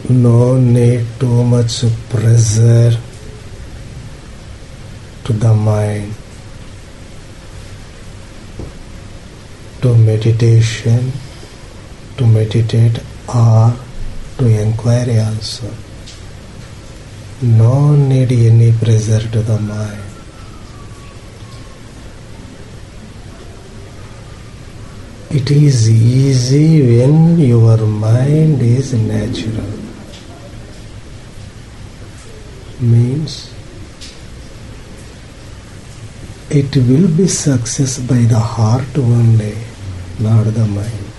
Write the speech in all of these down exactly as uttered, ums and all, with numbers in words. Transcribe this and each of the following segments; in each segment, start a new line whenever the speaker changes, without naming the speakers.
No need too much pressure to the mind, to meditation, to meditate or to inquiry also. No need any pressure to the mind. It is easy when your mind is natural. Means it will be success by the heart only, not the mind.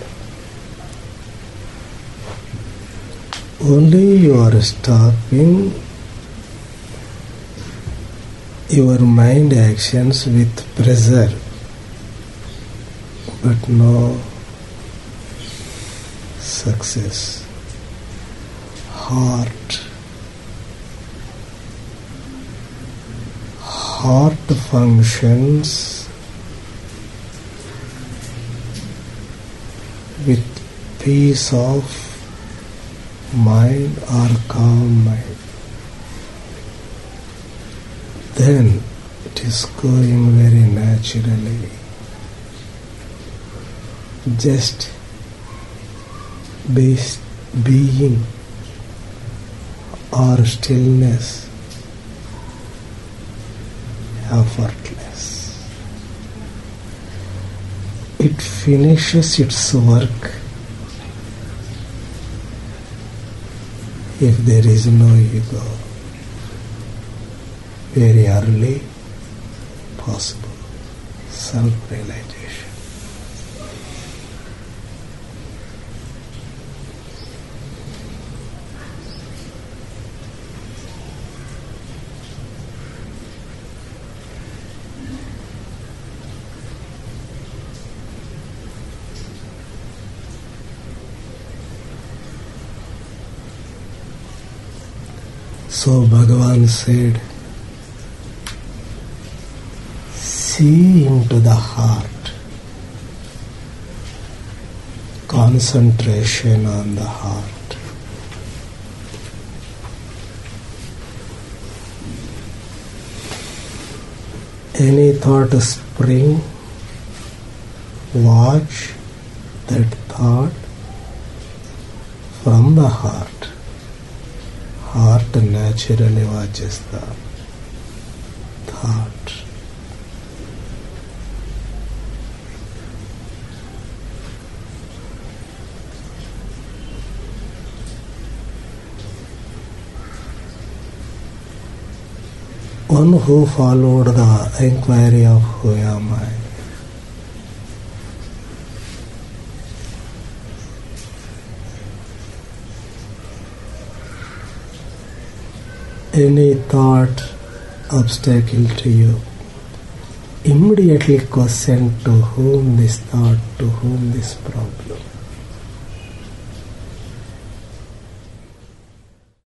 Only you are stopping your mind actions with pressure, but no success. Heart. Heart functions with peace of mind or calm mind. Then it is going very naturally. Just be, being or stillness, effortless. It finishes its work if there is no ego. Very early possible self-realization. So Bhagavan said, see into the heart, concentration on the heart. Any thought spring, watch that thought from the heart. Heart naturally watches the thought. One who followed the inquiry of who am I, any thought obstacle to you, immediately question to whom this thought, to whom this problem.